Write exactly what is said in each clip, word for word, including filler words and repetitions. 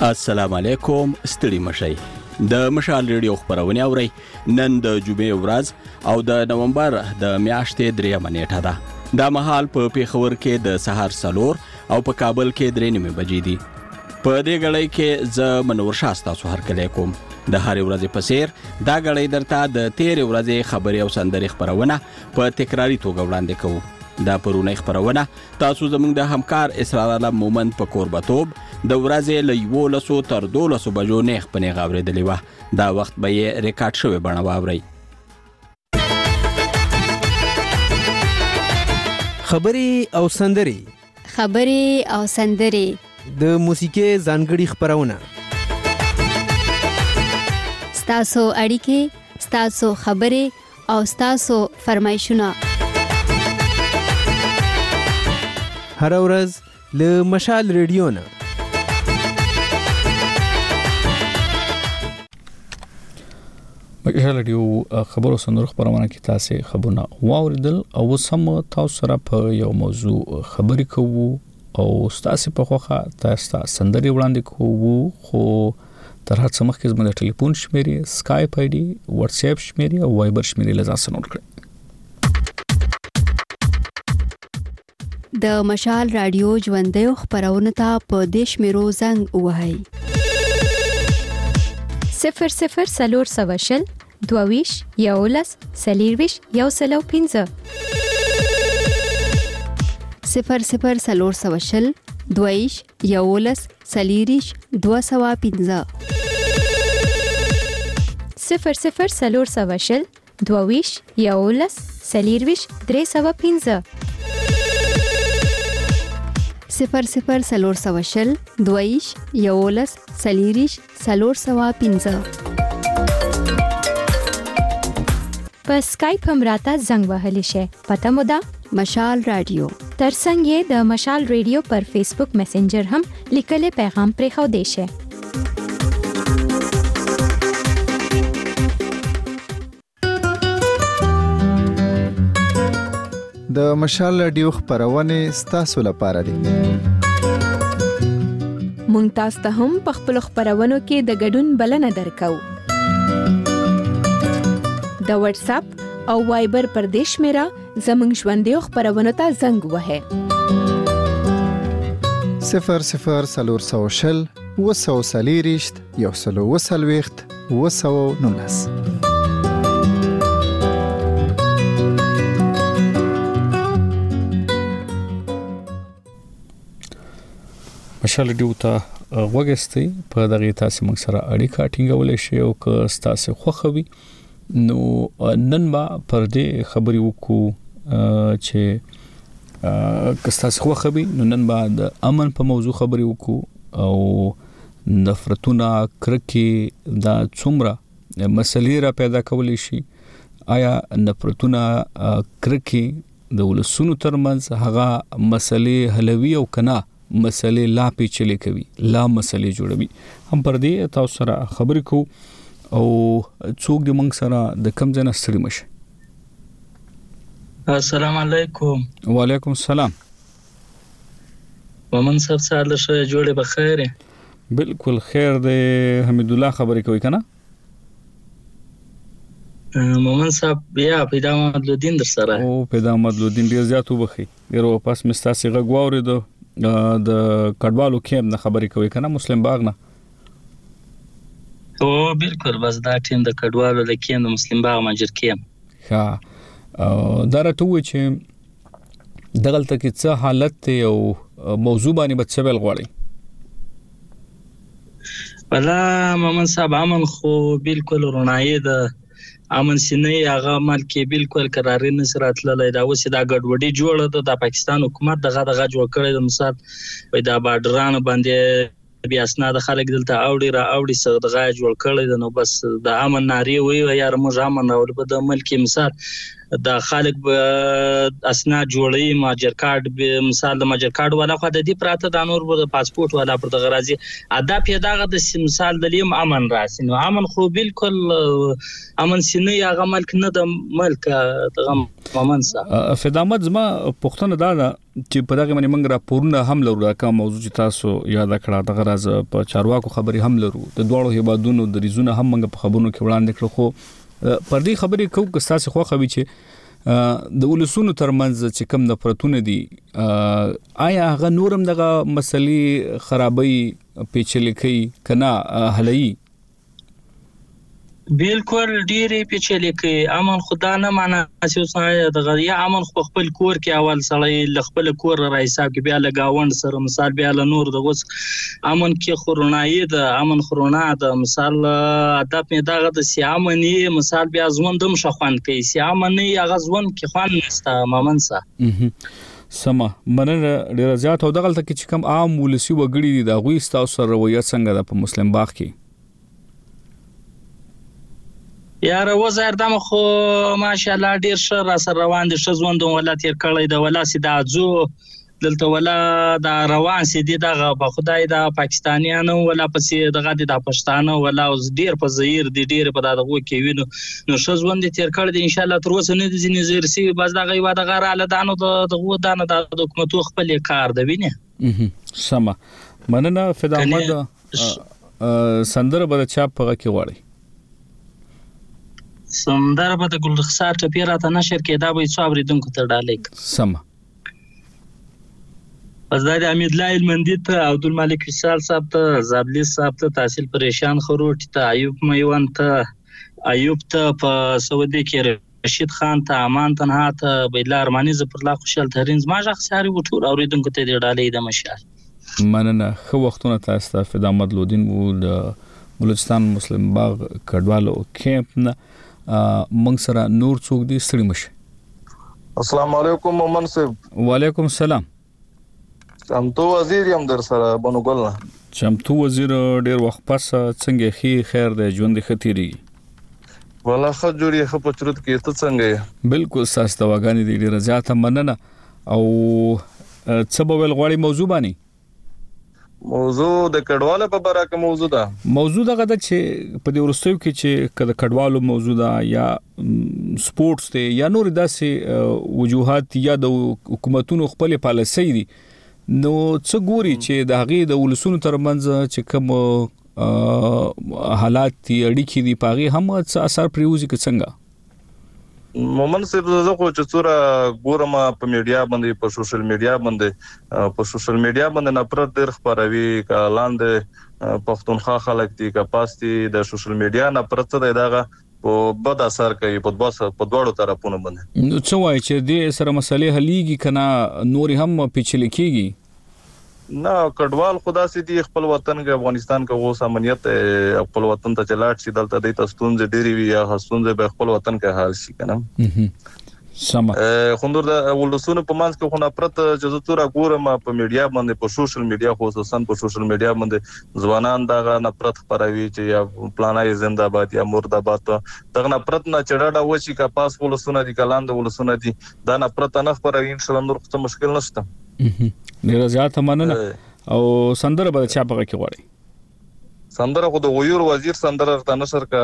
السلام علیکم، ستړي مشئ. د مشال ریډیو خبرونه اورئ. نن د جمعې ورځ او د نومبر د میاشتې دریمه نیټه ده. دا مهال په پیښور کې د سهار څلور او په کابل کې درې نیمې بجې دي. په دې غړۍ کې زه منور شاه ستاسو هرکلی کوم. د هرې ورځې په څیر دا غړۍ درته د تېرې ورځې خبرې او سندرې خپرونه په تکراري توګه وړاندې کوو. دا پرونی خبرونه تاسو زموږ د همکار اسرار علم مومند په کوربتوب د ورځې له یولسو تر دولسو بجو نیغ په نیغ اورېدلې وه. دا وخت به یې ریکارډ شوې بڼه واورئ. خبرې او سندرې خبرې او سندرې د موسیقي ځانګړي خبرونه ستاسو اړیکې، ستاسو خبرې او ستاسو فرمایشونه هر ورځ له مشال ریډیو نه. مشال ریډیو خبرو سندرو خبرونه کې تاسو خبرونه واوریدل او سم تاسو سره په یو موضوع خبرې کوو او تاسو په خوخه تاسو سندري وړاندې کوو. خو تر هڅه مخکې زموږ د ټلیفون شمیرې، سکایپ آی ډي، واتس اپ شمیرې او وایبر شمیرې لږه سنوټ کړئ. د مشال رادیو ژوندۍ خبرونه ته په دې شمیرو زنګ ووهئ: صفر صفر سلور سوشل دوویش یولس سلیرویش یو سلو پینزه صفر صفر سلور سوشل دوویش یولس سلیریش دو سوا پینزه صفر صفر سلور سوشل دوویش یولس سلیرویش درې سوا پینزه صفر صفر سلور سوشل دویش یولس سلیریش سلور سوا پینزه. په سکایپ هم راته زنګ وهلی شي. پته مو ده مشال رادیو. ترڅنګ یې د مشال ریډیو پر فیسبوک میسنجر هم لیکلي پیغام پرې خو دی شي. د مشال رادیو خبرونه ستاسو لپاره دي. مونږ تاسو ته هم په خپل خبرونو کې د ګډون بلنه درکو. د واتس اپ او وایبر پر دیش میرا زمنګ ژوندۍ خبرونو ته زنګ وهه. صفر صفر سلور سوشل وسو سلیریشت یو سلو وسلويخت وسو نونس. مشال ریډیو ته وګورئ. په دغه تاسو موږ سره اړیکه ټینګولای شئ او که تاسو خوښوي نو نن با پر دې خبرې وکړو چې که تاسو خوښوي نو نن با د امن په موضوع خبرې وکړو او نفرتونه، کرکې دا څومره مسلې را پیدا کولی شي. آیا نفرتونه، کرکې د ولسونو ترمنځ هغه مسلې حلوي او کنه مسلې لا پیچلې کوي، لا مسلې جوړوي؟ هم پر دې تاسو سره خبرې کوو او څوک دې موږ سره د کم ځای نه ستړي مشي. السلام علیکم. وعلیکم السلام. مومن صاحب سال شه جوړه بخیر. بالکل خیر دی. حمید الله خبرې کوي کنه؟ مومن صاحب بیا پیدا مدلودین در سره. او پیدا مدلودین ډیر زیات وبخي. ډیر واپس مستاسي غږ واورېدو د کډوالو کېم نه خبرې کوي کنه، مسلم باغ نه؟ او بالکل بس دا ټیم د کډوالو د کېم د مسلم باغ ماجر کېم. ها دا راته وایي چې دغلته کې څه حالت دی او موضوع باندې به څه ویل غواړي؟ ولا مومن صاحب امن خو بالکل رونایي د امن سینې هغه مال کې بالکل قراري نصرت للی دا اوس دا ګډوډي جوړه ده. د پاکستان حکومت دغه دغه جوړ کړی د مثال وای دا بارډرانو باندې بیا اسناد خلک دلته اوړي را اوړي څه دغه جوړ کړی ده. نو بس د امن ناری وی یار موږ امن راول په د ملک مثال د خلک اسناد جوړي ماجر کارت مثال د ماجر کارت والا خو د دې پراته د نور د پاسپورت والا پر د غرازي ادا پیداغه د مثال د لیم امن راسي نو امن خو بالکل امن سینه یا غمل کنه د ملک د امن سره فدامت زما پښتنه دا چې په دغه باندې موږ راپورونه هم لرو دا کوم موضوع چې تاسو یاد کړه د غراز په چارواکو خبري هم لرو د دوړو هیوادونو د ریزونه هم موږ په خبرونو کې وړاندې کړو خو پر دې خبرې کوم که تاسو خو خوي چې د ولسونو ترمنځ چې کم د پرتون دي آیا هغه نورم دغه مسلې خرابي پیچلې کنا هلي بالکل ډیره پیچلې کې امن خدا نه معنا چې د غیا امن خپل کور کې اول سړی خپل کور را حساب کې بیا لګاوند سره مثال بیا له نور د اوس امن کې خورونای د امن خورونه د مثال ادب نه دغه د سیامنی مثال بیا ځوندم شخوان کوي سیامنی هغه ځوند کې خوان نستا مامنسه سما مننه ډیر زیات او دغه تل کې کم عام ولسی وګړي د غوي ستاسو سره رویت څنګه د په مسلم باغ کې یاره وزیر دم خو ماشاءالله ډیر ښه را سره روان دي ښه ژوند ولا تیر کړی د ولا سي د ځو دلته ولا د روان سي دي دغه په خدای د پاکستانیانو ولا پسې دغه د پښتانه ولا ډیر په زیر دي ډیر په دغه کې وینو نو ښه ژوند تیر کړی دي ان شاء الله تر اوسه نه دي ځینې زیر سي بس دغه یو دغه را لدانو دغه دانه د حکومت خپل کار دی ویني سما مننه فدامت سندره به چا په کې وړي سندره به د ګلرخسار ټپی راته نشر کې دا به څو اوریدونکو ته ډالې سم پس دا د امید الله المندی ته عبدالملک وصال صاحب ته زابلی صاحب ته تحصیل پریشان خروټ ته ایوب میوان ته ایوب ته په سعودي کې رشید خان ته امان تنها ته بیلا ارمانی زفر الله خوشحال ترین زما شخصاري وټور اوریدونکو ته ډالې د مشال مننه خو وختونه تاسو ته فدامت لودین وو د بلوچستان مسلم باغ کډوالو کیمپ نه منګ سره نور څوک دي ستړي مشه السلام علیکم مومن صاحب وعلیکم السلام چمتو وزیر یم در سره بنو ګل نه چمتو وزیر ډیر وخت پس څنګه خي خیر د ژوند خطيري ولا خ جوړي خ پچرت کې ته څنګه بالکل ساسته واغانی دي ډیر زیاته مننه او څه بل غوړی موضوع باندې موضوع د کډواله په باره کې موضوع ده موضوع دغه د چې په دې ورستیو کې چې کله کډوالو موضوع ده یا سپورتس ته یا نور داسې وجوهات یا د حکومتونو خپل پالیسي دي نو څه ګوري چې د هغه د ولسونو ترمنځ چې کوم حالات اړیکې دي پاغي هم څه اثر پریوزي کې څنګه مومن صاحب زه خو چې څوره ګورم په میډیا باندې په سوشل میډیا باندې په سوشل میډیا باندې نفرت ډېر خپروي کلاند پښتونخوا خلک دي کپاستي د سوشل میډیا نفرت څه دغه په بد اثر کوي په بس په دوړو طرفونو باندې نو څه وایي چې د سره مسلې حليږي کنه نور هم پیچلې کیږي نه کډوال خدا سي دي خپل وطن کې افغانستان کې وو سامنیت خپل وطن ته چلاټ سي دلته د تستونځ ډيري وي یا حسونځ به خپل وطن کې حال شي کنه سم خوندور د ولسونو په مانس کې خو نفرت چې زه تور ګورم په میډیا باندې په سوشل میډیا خصوصا په سوشل میډیا باندې ځوانان دغه نفرت خپروي چې یا پلانای زنده‌باد یا مرده‌باد دغه نفرت نه چړډا وشي کا پاس ولسونه دي کلاند ولسونه دي دا نفرت نه خپروي ان شاء الله نور څه مشکل نشته ډیر زیات مننه او سندره به چا په کې وړي سندره خو د غویر وزیر سندره ته نشر کا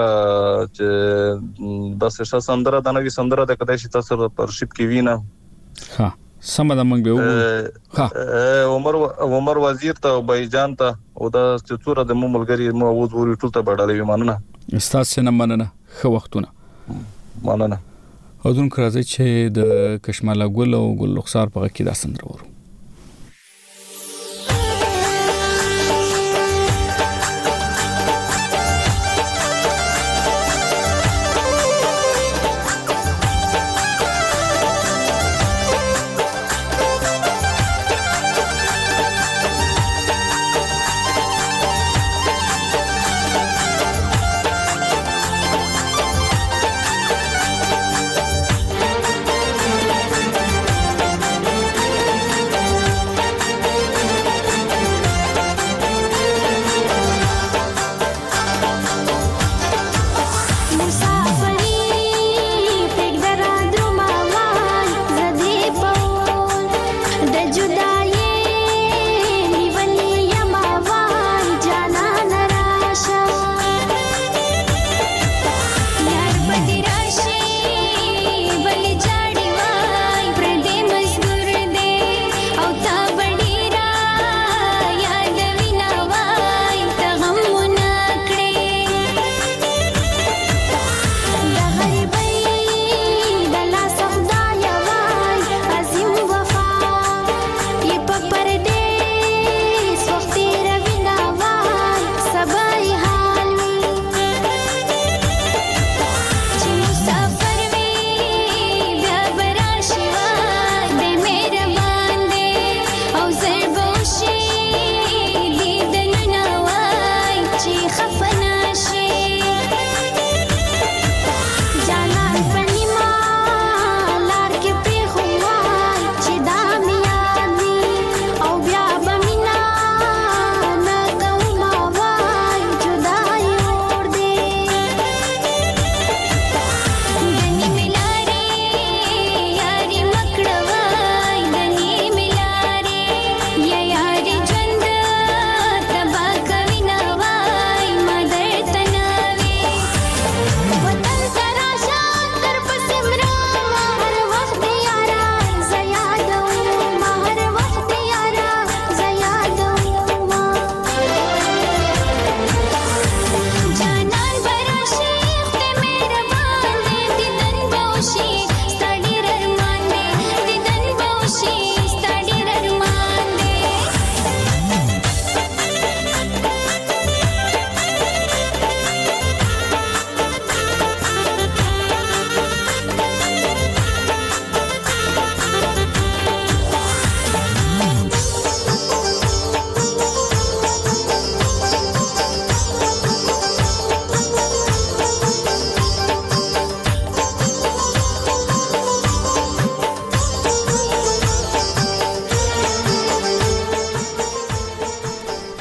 چې د څه سندره د نوې سندره د کدای شي تاسو پر شپ کې وینا ها سم د منګ به ها عمر عمر وزیر ته بایجان ته او د څوره د مملګری مو اوس ورې ټول ته بډالې مننه استاد سره مننه خو وختونه مننه او دون کرازي چې د کشماله ګل او ګل رخسار په کې دا سندره ورو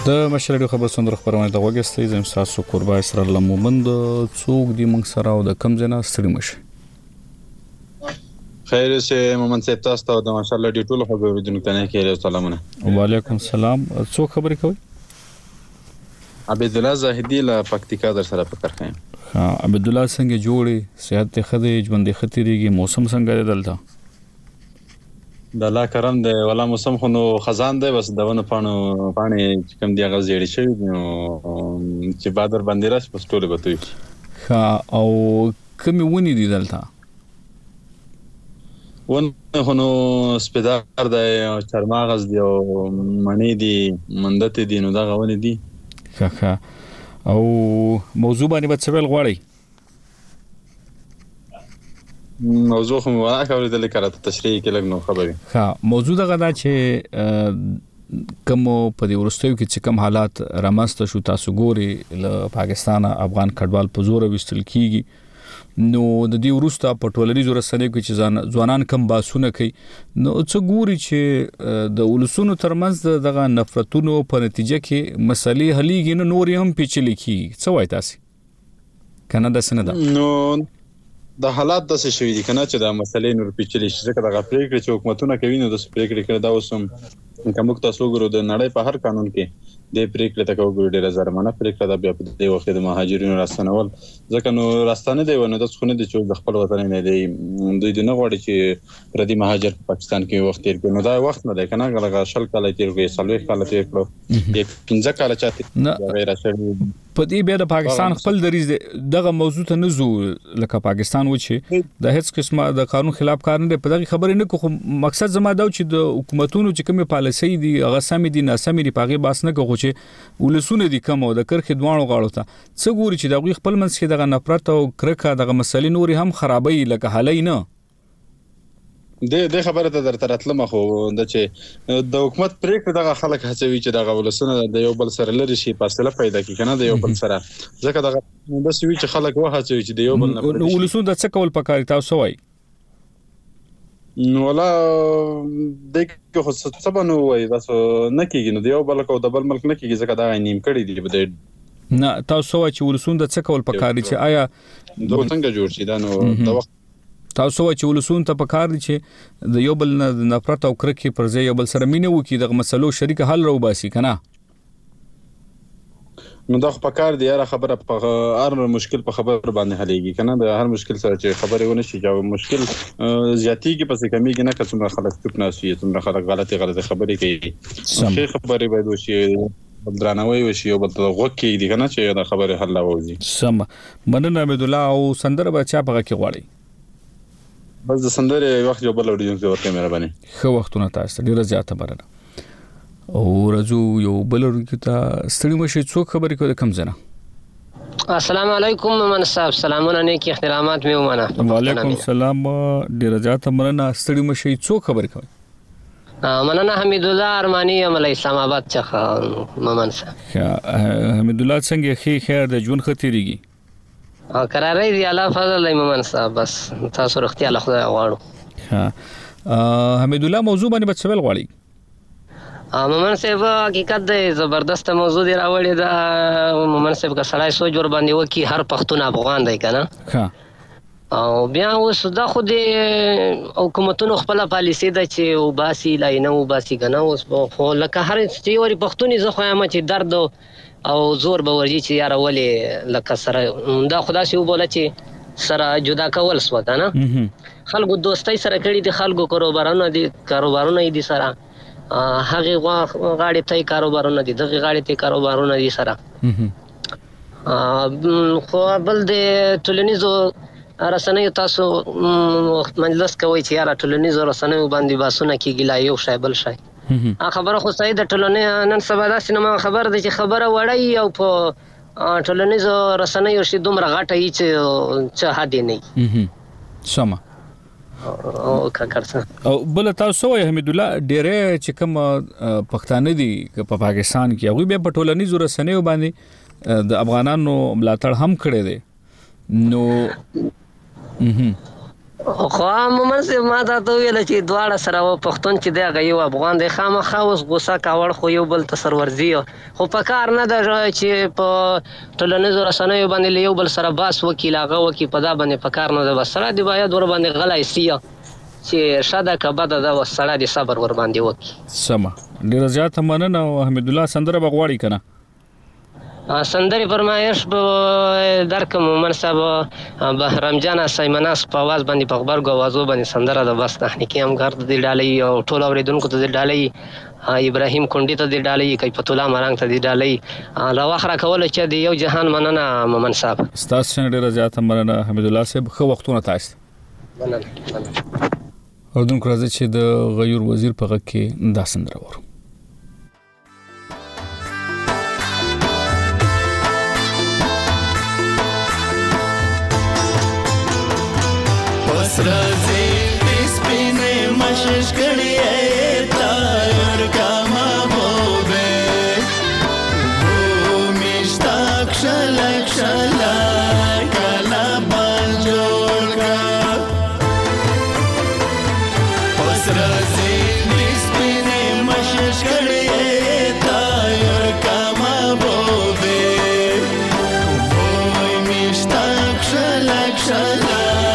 د مشال ریډیو خبر سندره خبرونه د وګستې زم تاسو قربا اسرار لمومند څوک دی موږ سره او د کم زنه ستړي مشه خیر سه مومند صاحب تاسو ته د مشال ریډیو ټول خبرو دونکو ته کې سلامونه. وعلیکم السلام. څوک خبرې کوي؟ عبد الله زاهدی له پکتیکا در سره فکر خایم. ها عبد الله څنګه جوړي صحت ته خدي ژوند خطرېږي موسم څنګه دی دلته؟ د الله کرم دی ولا موسم خو نو خزان دی بس دونه پانو پانی کم دی غز جوړی شي چې بادر باندې راش پس ټوله بتوي. ها او کومې ونی دي دلته؟ ون خو نو سپیدار دی چرماغز دی او منی دی مندت دی نو دا غونی دی. ها ها او موضوع باندې به څه ویل غواړئ؟ موضوع خو مو راکړل د لیکره تشریح کې لګنو خبري. ها موضوع دغه دا چې کوم په دې ورستیو کې چې کوم حالات رامسته شو تاسو ګوري له پاکستان افغان کډوال په زور وستل کیږي نو د دې ورسته په ټولنیزو رسنیو کې چې ځوانان کم باسونه کوي نو څه ګوري چې د ولسونو ترمنځ دغه نفرتونو په نتیجه کې مسلې حلېږي نو نور هم پیچلې کیږي. څه وایي تاسو؟ کنه د سند نو د حالات د څه شوی دي کنه چې د مسلې نور پیچلې شي ځکه د غفلت چې حکومتونه کوي نو د پریکړې کړه دا اوسم کوم تاسو ګورو د نړۍ په هر قانون کې د پریکړې تکو ګورو ډیره زرمنه پریکړه د بیا په دې وخت د مهاجرینو راستنول ځکه نو راستانه دی ونه د څخونه د چې د خپل وطن نه دی دوی د نه غواړي چې پردي مهاجر په پاکستان کې وخت تیر کړي نو دا وخت نه دی کنه غلغه شل کال تیر کوي سلوي کال تیر کړو یک پنځه کال چاته غیر شوی په دې بیا د پاکستان خپل دریز دغه موضوع ته نزو لکه پاکستان و چې د هیڅ قسمه د قانون خلاف کار نه په دغه خبرې نه کوم مقصد زما دا چې د حکومتونو چې کومه پالیسي دي هغه سمې دي ناسمې دي پاغي باس نه کوي چې ولسونه دي کوم د کرخې دوانو غاړو ته څه ګوري چې دغه خپل منځ کې دغه نفرت او کرکه دغه مسلې نوري هم خرابوي لکه حالي نه د د خبره ته درته راتلم خو د چې د حکومت پریکړه دغه خلک هڅوي چې دغه ولسونه د یو بل سره لري شي فاصله پیدا کړي کنه د یو بل سره ځکه دغه بس وی چې خلک واه هڅوي چې د یو بل نه ولسونه د څه کول پکاري تاسو وای نو ولا دغه خو څه بنو وای تاسو نه کیږي نو د یو بل کو د بل ملک نه کیږي ځکه دا نیم کړي دي بده نه تاسو وای چې ولسونه د څه کول پکاري چې آیا د څنګه جوړ شي دا نو د وخت تاسو چې ولسون ته پکار دي چې د یو بل نفرت او کرکې پر ځای یو بل سره مینه وکړي د مسلو شریک حل راو باسي کنه نو دا پکار دی یاره خبره په هر مشکل په خبر باندې حلېږي کنه د هر مشکل سره چې خبرې ونه شي چې مشکل زیاتیږي پسې کمیږي نه کڅومره خلک چوپ نه شي څومره خلک غلطي غلطي خبرې کوي شي خبرې باید وشي درناوی وشي او بل غوږ کې دي کنه چې دا خبره حل راوځي. سم مننه عبد الله او سندره بچا په کې غواړي بس د سندره وخت یو بل اورېدونکو ته ورته مهرباني خو وختونه تاسو ډیره زیاته مننه او رجو یو بل اورېدونکو ته ستړي مشي څوک خبرې کوي کم زنه. السلام علیکم مومن صاحب سلامونه نیکی احترامات مې ومنه. وعلیکم السلام ډیره زیاته مننه ستړي مشي څوک خبرې کوي؟ مننه حمید الله ارمانی یم له اسلام آباد څخه مومن صاحب. حمید الله څنګه خیر خیر د ژوند خطرېږي؟ ا قرارې دی الله فضل مومن صاحب بس تاسو رختیا الله خدای غواړو. ها حمید الله موضوع باندې بچ ول غواړي مومن صاحب حقیقت دی زبردست موضوع دی راوړی دا مومن صاحب کا سړی سوچ ور باندې وکي هر پښتون افغان دی کنه ها او بیا اوس دا خو د حکومتونو خپل پالیسي ده چې او باسي لاینه او باسي کنه اوس خو لکه هر څه وری پښتوني زه خو یم چې درد او زور به ورجی چې یاره ولې لکه سره دا خدا شي وبوله چې سره جدا کول سو کنه خلکو دوستۍ سره کړي دي خلکو کاروبارونه دي کاروبارونه دي سره هغه غاړي ته کاروبارونه دي دغه غاړي ته کاروبارونه دي سره خو بل د ټولنیزو رسنیو تاسو مجلس کوي چې یاره ټولنیزو رسنیو باندې باسونه کیږي لا یو شای بل شای خبره خو صحیح د ټولنې نن سبا دا سینما خبر دی چې خبره وړي او په ټولنیزو رسنیو شي دومره غټه ای چې څه حد نه سم او کاکړ او بل تاسو وای حمید الله ډېرې چې کوم پښتانه دي په پاکستان کې هغه به په ټولنیزو رسنیو باندې د افغانانو ملاتړ هم کړی دی نو خو عموما سه ما دا ته ویل چې دواړه سره و پښتون چې دی هغه یو افغان دی خامخا اوس غوسه کاوړ خو یو بل ته سرورځي خو په کار نه ده چې په ټولنیزو رسنیو باندې یو بل سره باس وکیل هغه وکي په دا باندې په کار نه ده بس سره دی باید ور باندې غلای سی چې شاده کبه ده و سره دی صبر ور باندې وکي سما ډیر زیات مننه او حمید الله سندره بغواړي کنه سندري فرمایش به درکم منصب بهرام جان سیمناس په आवाज باندې په خبر غوازو باندې سندره د بس تخنیکی هم کار د ډالۍ او ټول اوریدونکو ته د ډالۍ ابراهیم کونډي ته د ډالۍ کیفت الله مرنګ ته د ډالۍ لا واخره کول چې د یو جهان مننه منصب استاد څنګه ډیر زیات مننه حمید الله صاحب خو وختونه تاسو مننه اوردونکو راځي چې د غیر وزیر په غږ کې دا سندره ورو Srazi dispine mashish kadiye tayar kama bobe Bhumishtak shalak shalak kala banjolka Srazi dispine mashish kadiye tayar kama bobe Bhumishtak shalak shalak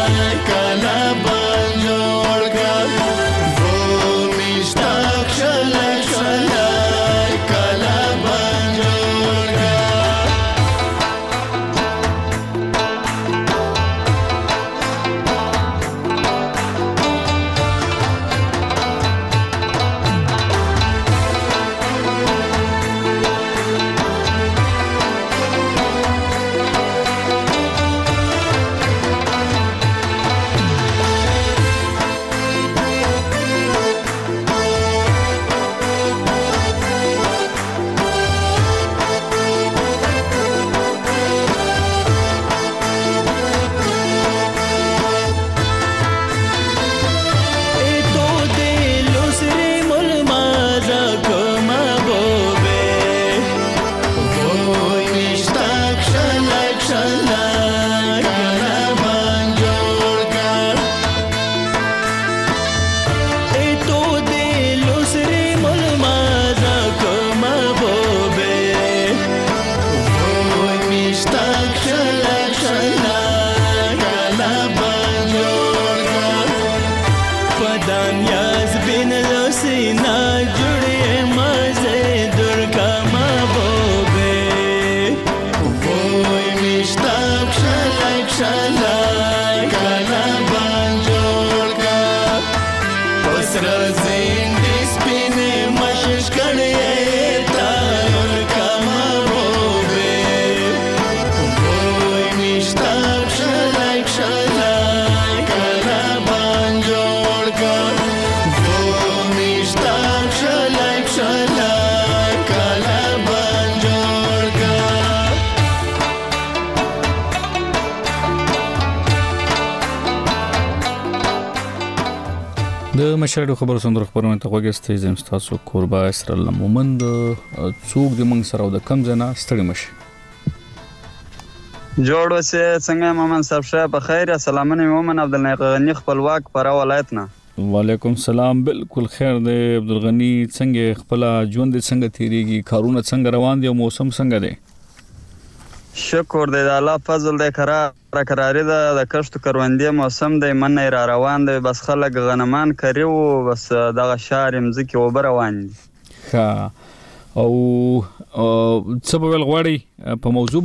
د مشرډو خبرو سندره خبرونه ته وګورئ زم تاسو قربا اسرائیل مومند څوک د منګ سره د کم زنه ستړي مشي جوړ وسه څنګه مومن صاحب شه په خیر سلامونه مومن عبدالغنی خپلواک پر ولایت نه وعلیکم سلام بالکل خیر دی عبدالغنی څنګه خپل ژوند څنګه تیریږي کارونه څنګه روان دي او موسم څنګه دی شکر دی د الله فضل دی قرار قراری ده د کښتو کروندې موسم دی منه را روان دی بس خلک غنمان کوي او بس دغه شهر مځکه وبر روان دي ها او څه په ول غواړي په موضوع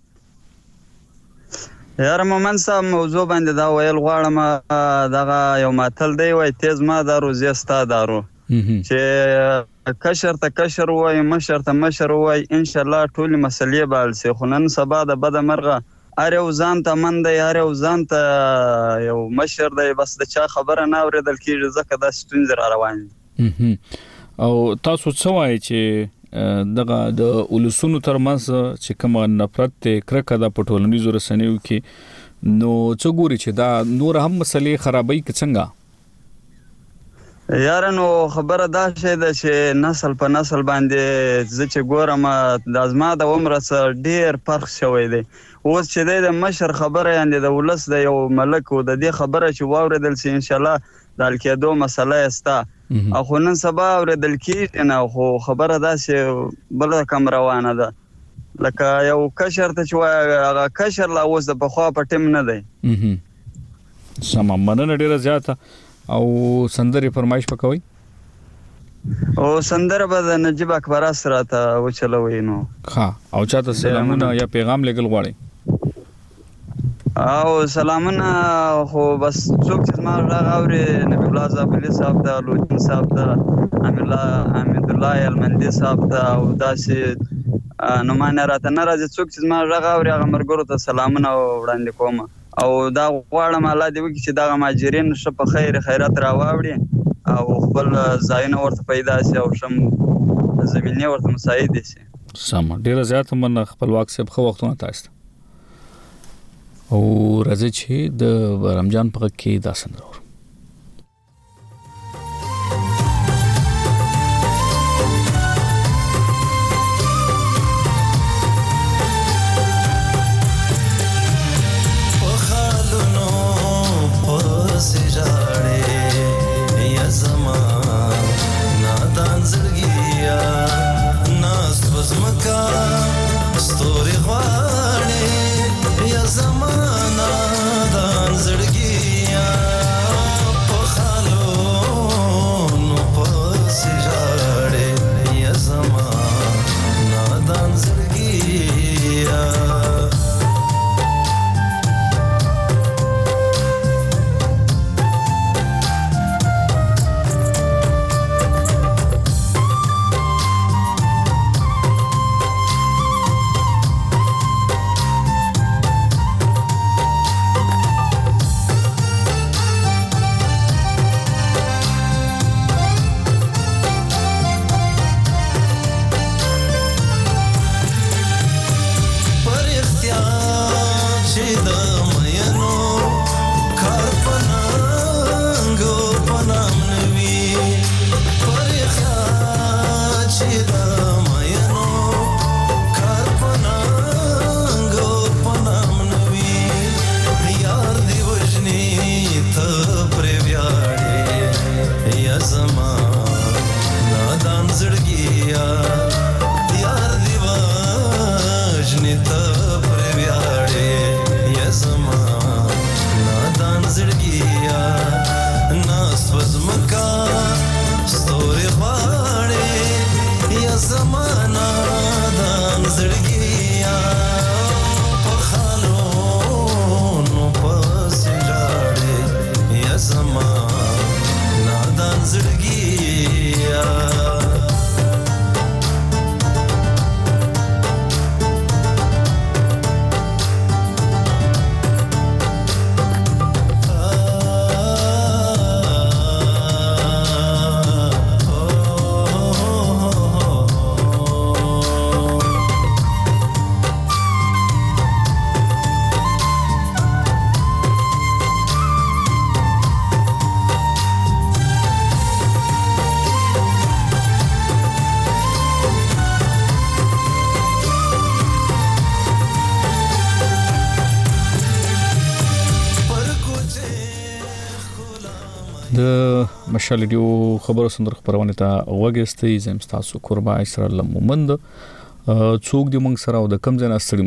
باندې یار مومن صاحب موضوع باندې دا ویل غواړم دغه یو ماتل دی وای تیز ما دا روزي ستا دارو چې کشر ته کشر وای مشر ته مشر وای ان شاء الله ټول مسلې بال سي خنن سبا د بد مرغه اره وزان ته من دی اره وزان ته یو مشر دی بس د چا خبره نه اوریدل کیږي ځکه دا ستونزې را روان دي او تاسو څه وای چې دغه د اولسونو ترمنځ چې کوم نفرت کرکه د پټولنیزو رسنیو کې نو څه ګوري چې دا نور هم مسلې خرابې څنګه یاره نو خبره دا شی ده چې نسل په نسل باندې زه چې ګورم د زما د عمره څخه ډېر فرق شوی دی. اوس چې دی د مشر خبره یعنې د ولس د یو ملک و د دې خبره چې واورېدل سي انشاءالله د حل کېدو مسله یې سته او خو نن سبا اورېدل کېږي نه خو خبره داسې بله کم روانه ده لکه یو کشر ته چې وایي هغه کشر لا اوس د پخوا په ټیم نه دی. سمه مننه ډېره زیاته او سندرې فرمایش پکوي او سندره به د نجیب اکبر سره ته وچلوي نو ها او چاته سلامونه یا پیغام لګل غواړي او سلامونه خو بس څوک چې ما راغ اوري نبی الله زابلی صاحب ته لوجن صاحب ته امیر الله حمید الله المندي صاحب ته او داسې نو ما نه راته نه راځي څوک چې ما راغ اوري هغه مرګرو ته سلامونه وړاندې کوم او دا غواړم الله دې وکړي چې دغه مهاجرین ښه په خیر خیرات راواوړي او خپل ځایونه ورته پیدا شي او شم زمینه ورته مساعد شي. سم ډیره زیاته من خپلواک صاحب خو وختونه تاسو او راځي چې د رمضان په کې دا سندره مشال ډیو خبرو سندر خبرونه ته وګستې زم تاسو قربا اسرائیل مومند څوک د موږ سره او د کم ځای استړي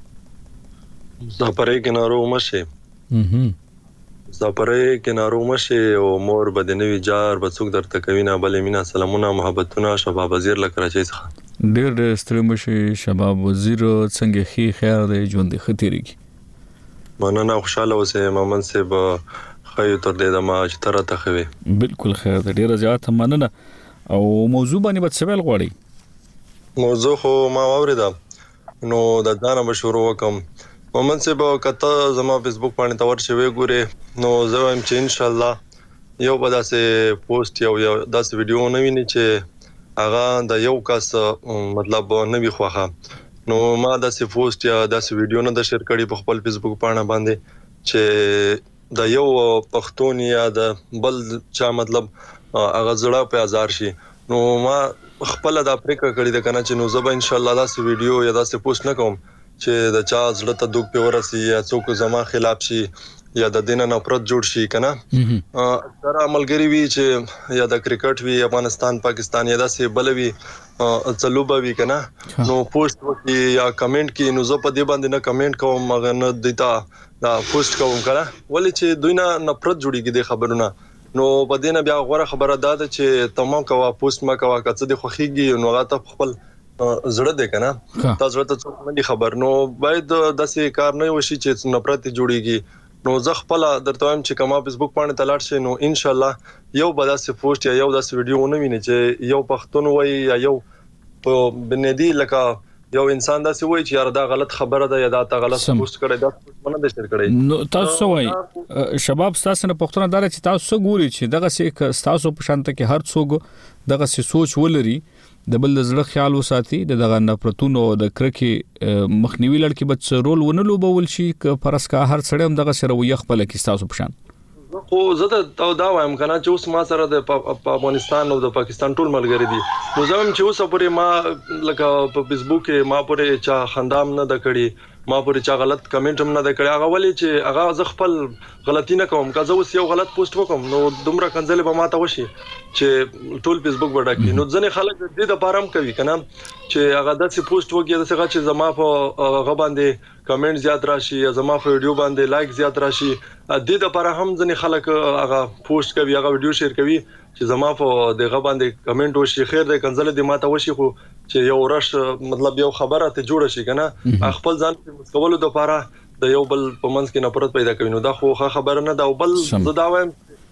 مشه زاپرې کنارو مشه هم زاپرې کنارو مشه او مور بدنوي جار بڅوک درته کوینا بلې مینا سلامونه محبتونه شباب وزیر لکراچي څخه ډېر ډېر استړي مشه شباب وزیر څنګه خي خیر دی ژوند خطرېږي مننه خوشاله اوسه مامن صاحب خیر تر دې د ما چې تر ته خوي بالکل خیر د ډیره زیات مننه او موضوع باندې به څه ویل غواړي موضوع خو ما واوریدا نو د ځانه به شروع وکم مومن صاحب کته زما فیسبوک باندې تور شوی ګوره نو زه هم چې ان شاء الله یو به داسې پوسټ یو یو داسې ویډیو نه ویني چې هغه د یو کس مطلب نه وي خوخه نو ما داسې پوسټ یا داسې ویډیو نه د شیر کړی په خپل فیسبوک باندې باندې چې د یو پښتون یا د بل چا مطلب هغه زړه په ازار شي. نو ما خپل د افریقا کړي د کنه چې نو زه به ان شاء الله داسې ویډیو یا داسې پوسټ نه کوم چې د چا زړه ته دوک په ورسي یا څوک زما خلاف شي یا د دینه نفرت جوړ شي کنه. تر عملګری وی چې یا د کرکټ وی افغانستان پاکستان یا داسې بلوي څلوبه وی کنه نو پوسټ وکي یا کمنټ کې نو زه په دې باندې نه کمنټ کوم مګر نه دیتا دا پوسټ کوم کنه ولې چې دوی نه نفرت جوړیږي د خبرونه. نو په دې نه بیا غوړه خبره ده چې تمام کوا پوسټ ما کوا کڅ د خوخيږي نو غاته خپل زړه ده کنه تاسو ته څه نه خبر. نو باید داسې کار نه وشي چې نفرت جوړیږي. نو زه خپل درته وایم چې کومه فیسبوک باندې تلاړ شي نو ان شاء الله یو بداسه پوسټ یا یو داسې ویډیو نه ویني چې یو پښتون وای یا یو په بنیدی لکه یو انسان داسې وای چې یار دا غلط خبره ده یا دا تا غلط پوسټ کړی دا منه د شیر کړی. نو تاسو وای شباب تاسو نه پښتون دار چې تاسو ګوري چې دغه څه تاسو په شانته کې هر څوک دغه څه سوچ ولري د بل زړه خیال وساتي دغه نفرتونو د کرکی مخنیوي لړ کې به رول ونه لوبول شي ک فرض کا هر سړی هم دغه سره وي خپل کې تاسو په شان. خو زه دا دا وایم کنه چې اوس ما سره د افغانستان او د پاکستان ټول ملګری دي. نو زه هم چې اوس پورې ما لکه په فیسبوک کې ما پورې چا خندام نه د کړي ما پورې چا غلط کمنټ هم نه د کړي هغه ولې چې هغه ز خپل غلطی نه کوم که زه اوس یو غلط پوسټ وکم نو دومره کنځلې به ماته وشي چې ټول فیسبوک وډاکي. نو ځنه خلک دې د پارم کوي کنه چې هغه داسې پوسټ وکړي داسې چې زما په هغه باندې کمنټ زیات راشي یا زما په ویډیو باندې لایک زیات راشي دې د پاره هم ځنه خلک هغه پوسټ کوي هغه ویډیو شیر کوي چې زما په دغه باندې کمنټ وشي خیر دې کنځلې دې ماته وشي خو چې یو رش مطلب یو خبره ته جوړ شي کنه خپل ځان په مسکولو د پاره د یو بل په منځ کې نفرت پیدا کوي. نو دا خو خبره نه دا او بل زدا وایم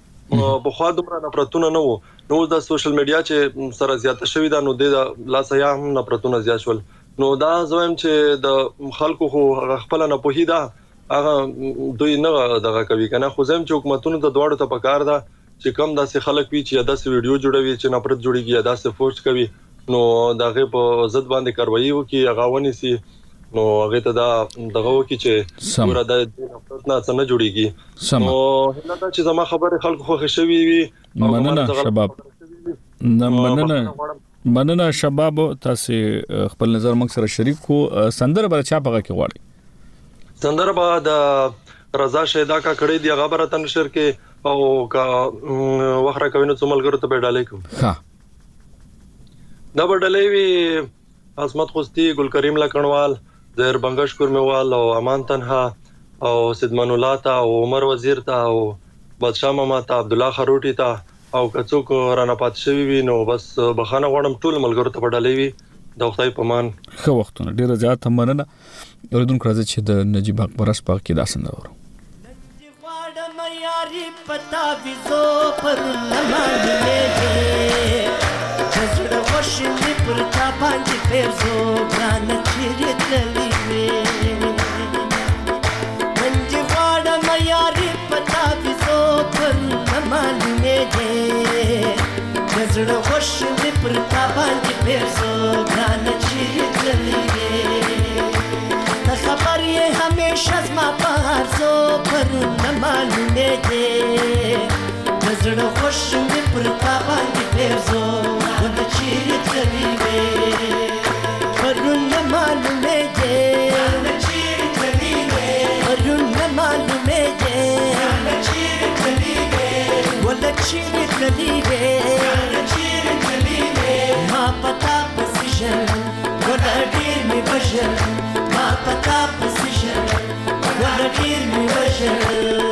په خوا دومره نفرتونه نه وو. نو د سوشل میډیا چې سره زیاته شوې ده نو د لاس یا هم نفرتونه زیات شول. نو دا زویم چې د خلکو خو خپل نه پوهیدا هغه دوی نه دغه کوي کنه خو زم چې حکومتونو د دوړو ته پکار ده چې کم داسې خلک وي چې داسې ویډیو جوړوي چې نفرت جوړيږي یا داسې پوسټ کوي نو دغه په ضد باندې کاروایی وکي هغه ونی سي نو هغه ته دا دغه وکي چې پورا د نفرت نه څنګه جوړيږي. نو هله دا چې زما خبره خلکو خو خوشوي وي مننه شباب نه مننه مننه شباب تاسو خپل نظر موږ سره شریک کو. سندره به چا پغه کې غواړي سندره به د رضا شهدا کا کړي دی هغه برتن نشر کې او کا وخره کوي نو څملګرو ته به ډالې کو. ها دا بدلې وی عظمت خوستی ګل کریم لکنوال زهر بنگش کورموال او امان تنها او سیدمان الله تا او عمر وزیر تا او بادشاہ ماما تا عبد الله خروټی تا او کڅوک رانه پات شوی وی نو بس بخانه غړم ټول ملګرو ته بدلې وی د خدای په مان خو وختونه ډیره زیات مننه. اوریدونکو راځي چې د نجیب اکبر اس پاک کې داسنده ورو یاری پتا ویزو پر لمانډې زړه وشلې پر تا باندې پرزو ګران چیرې تللی وې منځ واړه مې یاري پتا ویزو پر لمانډې زړه وشلې پر تا باندې پرزو ګران چیرې تللی وې ته خبر یې همیشه زما په هرڅو پر لمانډې زړه وشلې پر تا باندې پرزو ګران چیرې تللی وې پرون نه معلومې دې ګران چیرې تللی وې پرون نه معلومې دې ګران چیرې تللی وې ولا چیرې تللی وې ګران چیرې تللی وې ما پتا پسې ژړل ولا ډېر مې وژړل ما پتا پسې ژړل ولا ډېر مې وژړل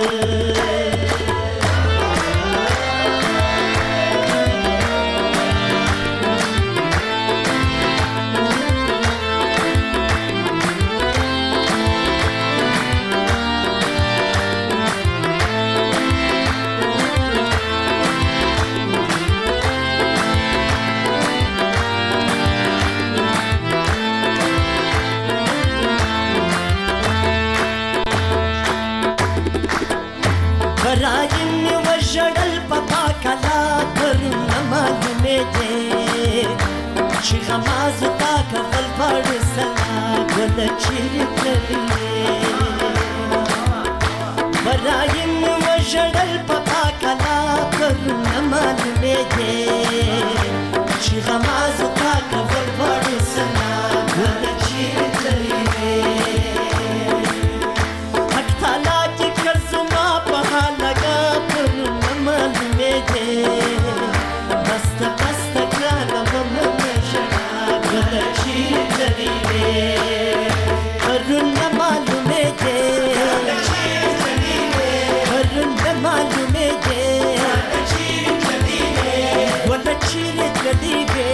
غماز تا کفل پړ سلا ګل چیرې تللی برایم وژړل پتا کلا پر پرونه معلومېږي چې غمازو تا کول غواړې سنا ګله چیرې تللی وې حق تعالی چې کړ زما په هلکه پرونه معلومېږي بسته بسته ګرانه ومنه ژړا ګله چیرې تللی وې پرونه معلومېږي پرونه معلومېږي ګله چیرې تللی وې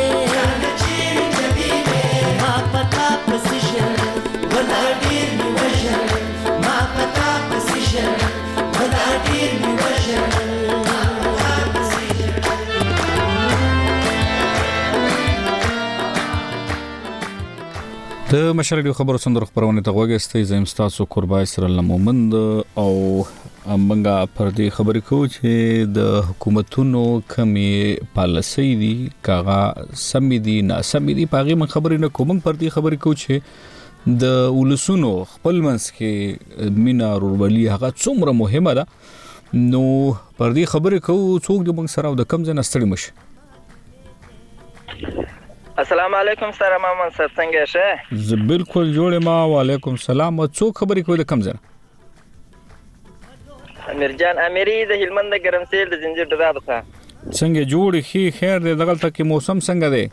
ما پتا پسې ژړل ګله ډېر مې وژړل ما پتا پسې ژړل ګله ډېر مې وژړل د مشر ډیو خبرو سندرو خبرونه ته وګورئ زم تاسو قربای سره لمومند او منګه پر دې خبرې کوو چې د حکومتونو کمی پالیسي دي کاغه سم دي نه سم دي پاغي من خبرې نه کوم پر دې خبرې کوو چې د ولسونو خپل منځ کې مینا ورولي هغه څومره مهمه ده نو پر دې خبرې کوو څوک د موږ سره د کم ځای نستړي مشه. السلام علیکم سره مامن سر څنګه شه زه بالکل جوړه ما وعلیکم السلام څو خبرې کوي د کم ځای امیر جان امیری د هلمند ګرمسیل د زنجیر ډراب څخه څنګه جوړ خي خیر دې دغه تک موسم څنګه دی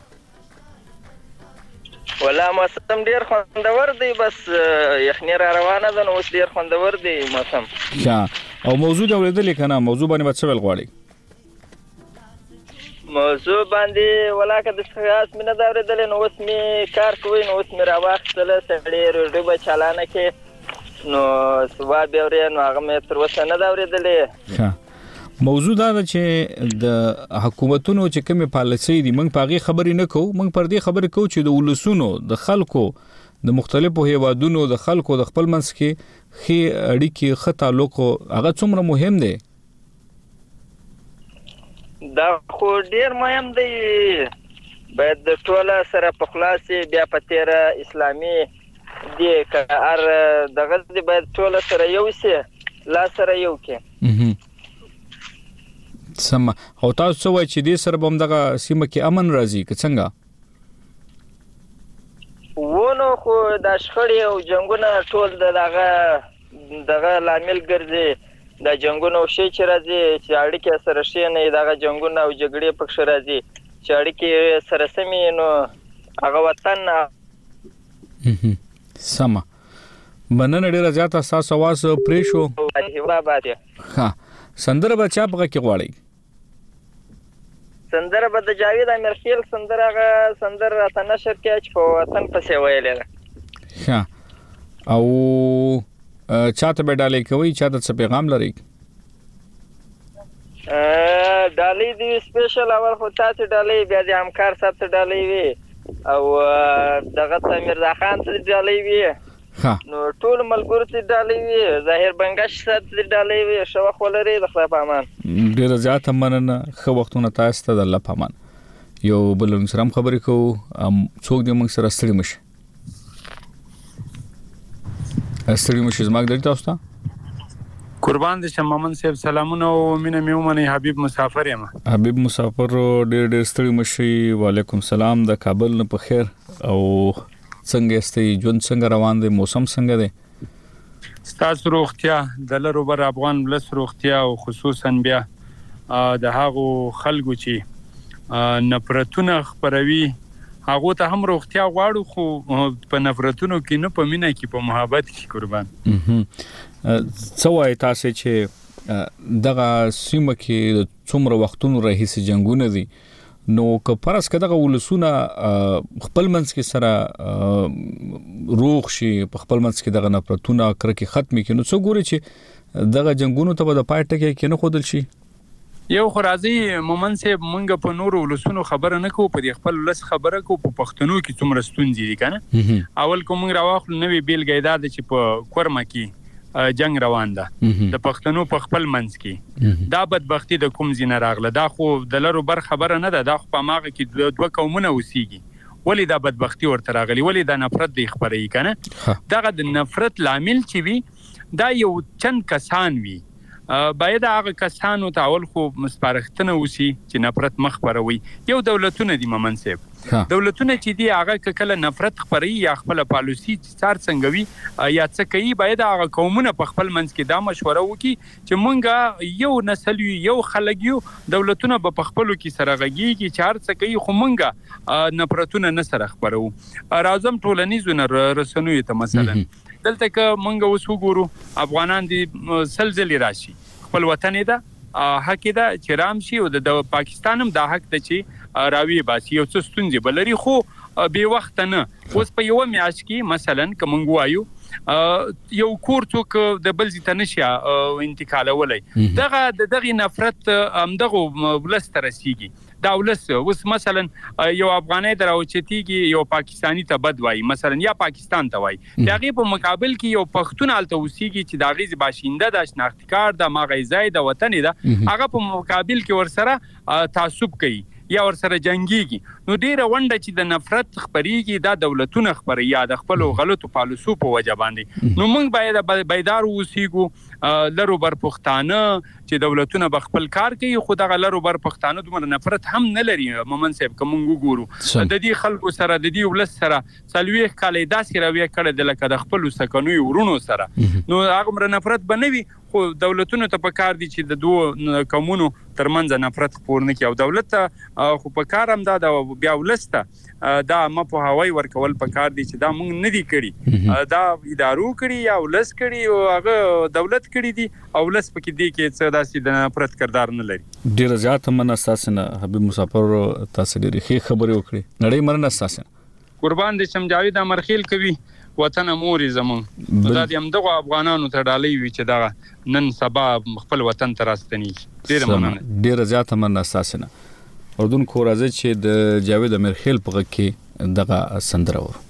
ولا موسم ډیر خوندور دی بس یخنی را روانه ده نو اوس ډیر خوندور دی موسم ښه او موضوع دا ولېدل کنه موضوع باندې څه ویل غواړي موضوع باندې ولاکه د خاص مینه دا ورېدل نو اوس می کار کوي نو اوس می راوخته سړی روډي به چالانه کې نو سوا بیا ورې نو هغه مې تر اوسه نه دا ورېدل ښه موضوع دا چې د حکومتونو چې کومه پالیسي دي موږ پاغي خبرې نه کوو موږ پر دې خبرې کوو چې د ولسونو د خلکو د مختلفو هیوادونو د خلکو د خپل منځ کې خي اړیکې ښه تعلق هغه څومره مهم دی دا خو ډیر مهم دی باید د ټوله سره په خلاصي بیا په تیر اسلامي دی کار دغه دی باید ټوله سره یو سي لا سره یو کې سم او تاسو وایي چې دې سره بم دغه سیمه کې امن راځي که څنګه ونه خو د شخړې او جنگونه ټول دغه دغه لامل ګرځي د جنگونو شي چې راځي چې اړیکې سره شي نه دغه جنگونه او جګړې پکښ راځي چې اړیکې سره سمي نو هغه وطن سم مننه ډیره زیاته تاسو واس پریشو ها سندره بچا بغه کې غواړي سندره به د جاوید امیرخیل سندره هغه سندره راته نشر کې چې په وطن پسې ویلې ها او چاته به ډالې کوي چاته څه پیغام لري ډالې دی سپیشل اول خو تاسو ډالې بیا د همکار سره ډالې وي او دغه امیر خان ته ډالې وي نو ټول ملګرو ته ډالې وي ظاهر بنگش سره ډالې وي شو خولري د خپل پامان ډیر زیات مننه خو وختونه تاسو ته د الله پامان یو بل سره خبرې کوو څوک دې موږ سره ستړي مشه ستړي مشه زما د تاسو ته قربان دې شم مامن صاحب سلامونه او مینه میومنه حبیب مسافر یم حبیب مسافر ډېر ډېر ستړي مشي وعلیکم سلام د کابل نه په خیر او څنګه استي جون څنګه روان دي موسم څنګه دی ستاسو روغتیا د لرو بر افغان ولس روغتیا او خصوصا بیا د هغو خلکو چې نفرتونه خبروي هغه ته هم روغتیا غواړو خو په نفرتونو کې نه په مینه کې په محبت کې قربان څه وایي تاسو چې دغه سیمه کې څومره وختونو راهیسې جنگونه دي نو که پرس کداغه ولسونه خپل منځ کې سره روغ شي په خپل منځ کې دغه نفرتونه کرکه ختم کړي نو څو ګوري چې دغه جنگونو ته د پای ټکی کې نه خودل شي یو خرازي مومن سه مونږ په نور ولسونو خبره نه کوو په خپل ولس خبره کوو په پښتنو کې څومره ستونزې دي کنه اول کوم راوخل نوې بیل ګیدا د چې په کورما کې جنگ روان ده د پښتنو په خپل منځ کې دا بدبختی د کوم زینه راغله دا خو د لرو بر خبره نه ده دا خو په ماغه کې دوه قومونه اوسېږي ولی دا بدبختی ورته راغلی ولی دا نفرت دی خبرې کنه دا د نفرت لامل چې وي دا یو چند کسان وي باید هغه کسانو ته اول خو سپارښتنه وشي چې نفرت مخ خپروي. یو دولتونه دي مومن صاحب، دولتونه چې دي هغه کله نفرت خپروي یا خپل پالیسي څار څنګه وي یا څه کوي، باید هغه قومونه په خپل منځ کې دا مشوره وکړي چې مونږ یو نسل یو خلک یو، دولتونه به په خپلو کې سره غږیږي چې هر څه کوي خو مونږ نفرتونه نه سره خپرو. راځم ټولنیزو رسنیو ته مثلا دلته که مونږ اوس وګورو افغانان دي سلزلې راشي خپل وطن ده حق ده چې رام شي او د پاکستان هم دا حق ده چې راوي باسي یو څه ستونزې بلري خو بې وخت نه. اوس په یو میاشت کې مثلا که مونږ وایو یو کور څوک د بل ځای ته نشي انتقالولی، دغه د دغې نفرت همدغو ولس ته رسیږي. دا ولس اوس مثلا یو افغانی در راوچتیږي یو پاکستانی ته بد وایي مثلا یا پاکستان ته وایي، د هغې په مقابل کې یو پښتون هلته اوسیږي چې د هغې باشنده ده، شناختي کارت ده، هغه ځای ده، وطن ده، هغه په مقابل کې ورسره تعصب کوي یا ورسره جنگيږي. نو ډیره ونده چې د نفرت خبريږي دا دولتونه خبري یا د خپل غلطو پالیسو په وجه باندې. نو موږ باید بیدار اوسېګو، لرو بر پښتانه چې دولتونه به خپل کار کوي خو دغه لرو بر پښتانه دومره نفرت هم نه لري. مومن صاحب که موږ وګورو د دې خلکو سره د دې ولس سره څلوېښت کاله یې داسې رویه کړې ده لکه د خپلو سکنیو وروڼو سره، نو هغومره نفرت به نه وي. خو دولتونو ته په کار دي چې د دوو قومونو ترمنځ نفرت خپور نه کړي، او دولت ته خو په کار هم دا د بیا ولس ته دا مه پوهاوی ورکول په کار دي چې دا موږ نه دي کړي، دا ادارو کړي یا ولس کړي او هغه دولت کړي دي او ولس پکې دی کې څه داسې د نفرت کردار نه لري. ډېره زیاته مننه ستاسو نه حبیب مسافر، تاسو ډېرې ښې خبرې وکړې. نړۍ مننه ستاسو. قربان دې شم جاوید امرخیل کوي وطن موري زمون دا دې همدغه افغانانو ته ډالۍ وي چې دا نن سبا خپل وطن ته راستنیږي. ډېره مننه، ډېره زیاته مننه ستاسو نه. اردن کو راځي چې د جاوید امرخیل په غږ کې دغه سندره و.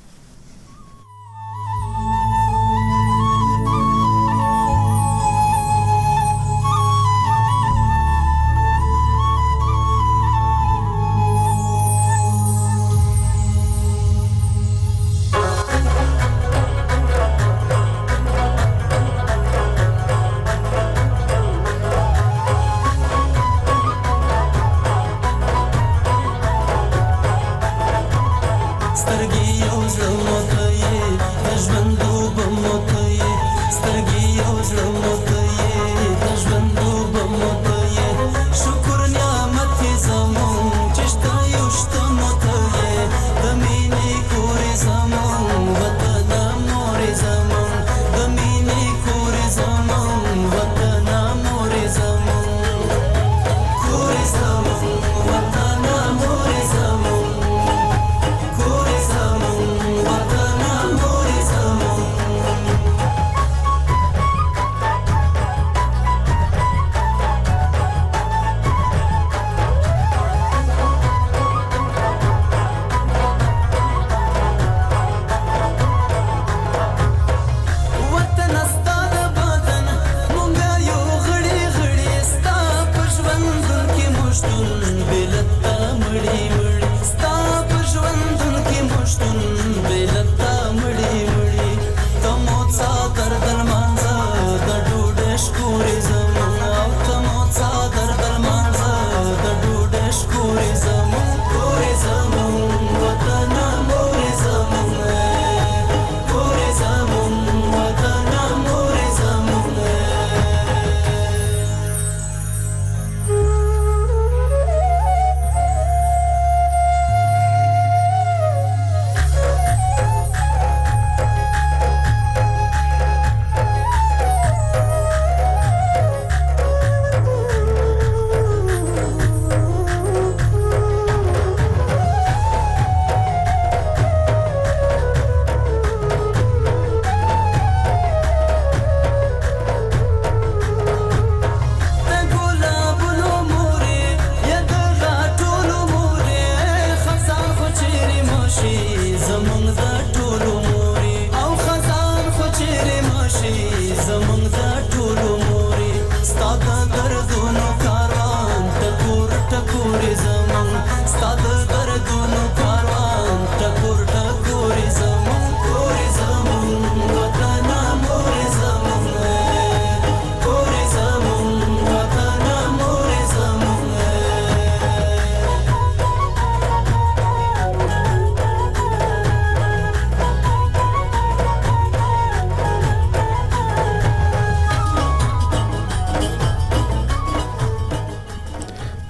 سترګې یو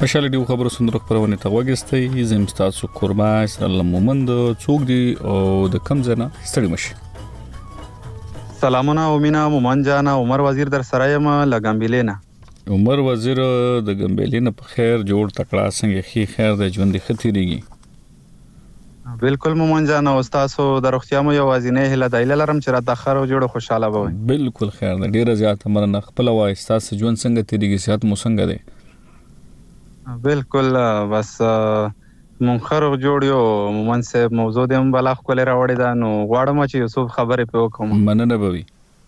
مشال دی خبرو سندره خبرونه ته وګستئ زم تاسو قرباش الله مومند څوک دی او د کم ځنه ستړي مشي سلامونه او مینا مومن جان عمر وزیر در سره یم لګمبلینا عمر وزیر د ګمبلینا په خیر جوړ تکړه څنګه خي خیر د ژوند خطرېږي بالکل مومن جان او تاسو د روغتیا مو یوازینه هله دایله لرم چې را تاخر او جوړ خوشاله وي بالکل خیر د ډیره زیاته مننه خپل وای تاسو ژوند څنګه تیریږي صحت مو څنګه دی بالکل بس مونخر جوړ یو مومن صاحب موضوع دې هم بلاخ کولې راوړی دا نو غواړم چې یوسف خبرې په وکم مننه بوي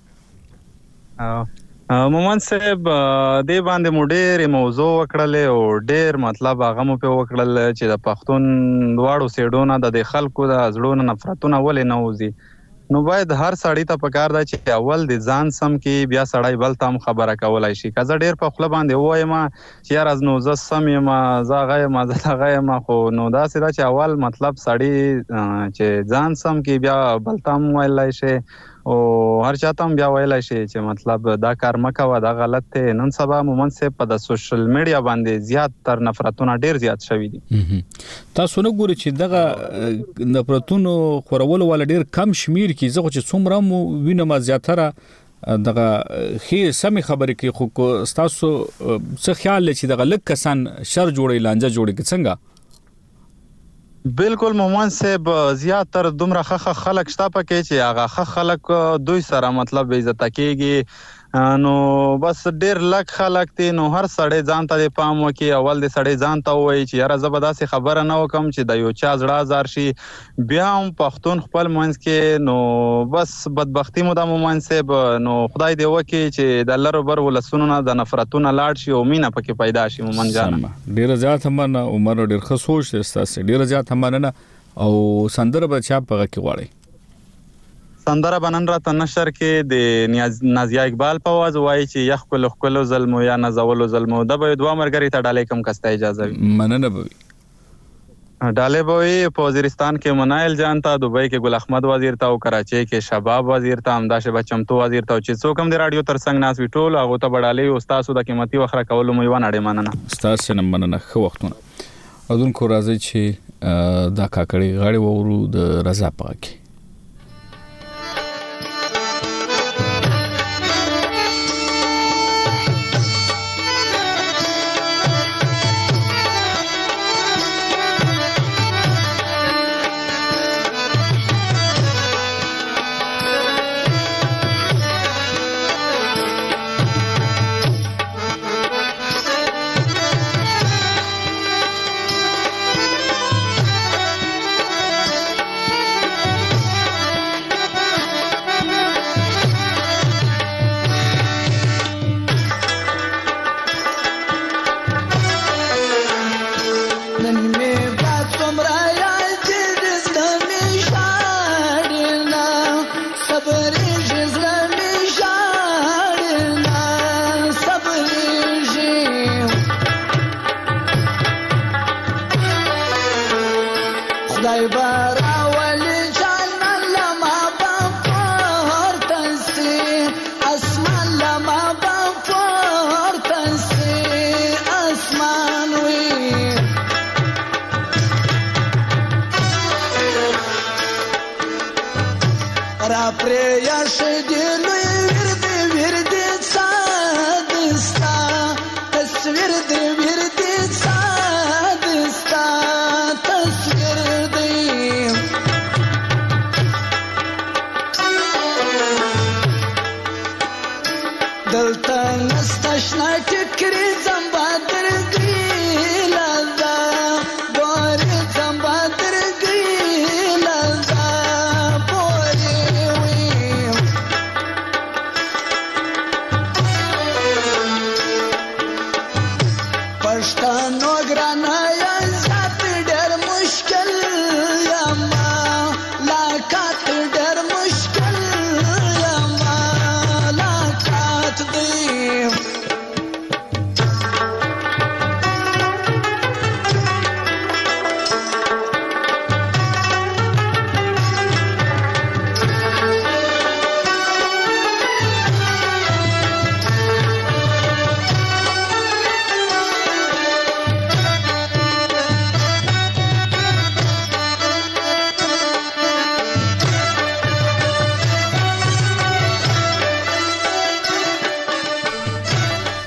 مومن صاحب دې باندې مو ډېر موضوع وکړلې او ډېر مطلب هغه مو په وکړل چې د پښتون دواړو سیډونه د خلکو د زړونو نفرتونه ولې نه وځي نو باید هر سړی ته پکار ده چې اول د ځان سم کې بیا سړی بل تام خبره کولای شي که زه ډېر په خوله باندې ووایم چې یار از نو زه سم یم زه هغه یم زه هغه یم خو نو داسې ده چې اول مطلب سړی چې ځان سم کې بیا بل تام ویلی شي او هر چاته هم بیا ویلی شي چې مطلب دا کار مه کوه دا غلط دی نن سبا مومن صاحب په د سوشل میډیا باندې زیات تر نفرتونه ډېر زیات شوي دي تاسو نه ګورئ چې دغه نفرتونو خورولو والا ډېر کم شمیر کې زه خو چې څومره مو وینم زیاتره دغه ښې سمې خبرې کوي خو ستاسو څه خیال دی چې دغه لږ کسان شر جوړوي لانجه جوړوي که څنګه بالکل مومن صاحب زیات تر دومره ښه خلک شته پکې چې هغه ښه خلک دوی سره مطلب بې عزته کېږي نو بس ډېر لږ خلک دي نو هر سړی ځان ته د پام وکړي اول د سړی ځان ته ووایي چې یاره زه به داسې خبره نه وکړم چې د یو چا زړه ازار شي بیا هم پښتون خپل منځ کې نو بس بدبختي مو ده مومن صاحب نو خدای دې وکړي چې د لرو بر ولسونو نه د نفرتونه لاړ شي او مینه پکې پیدا شي مومن جان ډېره زیاته مننه عمر ډېر ښه سوچ دی ستاسې ډېره زیاته مننه او سندره به چا په غږ کې غواړئ سندره بنن راته نشر کې د نازیه اقبال په आवाज وایي چې یخ کلو کلو ظلم یا نزولو ظلم د به دوه مرګري ته ډالې کم کسته اجازه وي مننه بوي ډالې بوي په وزیرستان کې منایل جان ته دوبۍ کې ګل احمد وزیر ته او کراچۍ کې شباب وزیر ته همداسې بچمتو وزیر ته چې څوک هم د رادیو ترڅنګ ناس وي ټول هغه ته بډالې او تاسو د قیمتي وخت راکولو مو یو نړۍ مننه تاسو نه مننه خو وختونه اذن کو راځي چې دا کاکړي غاړي وورو د رضا پاکي